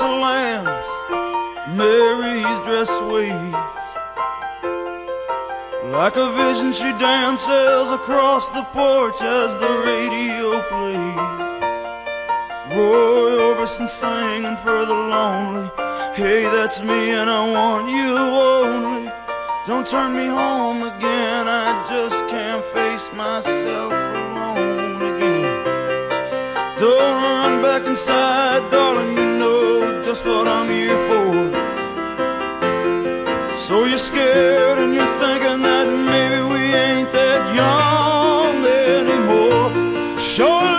of lambs, Mary's dress sways. Like a vision she dances across the porch as the radio plays. Roy Orbison singing for the lonely. Hey, that's me and I want you only. Don't turn me home again, I just can't face myself alone again. Don't run back inside, darling, you know just what I'm here for. So you're scared and you're thinking that maybe we ain't that young anymore. Sure.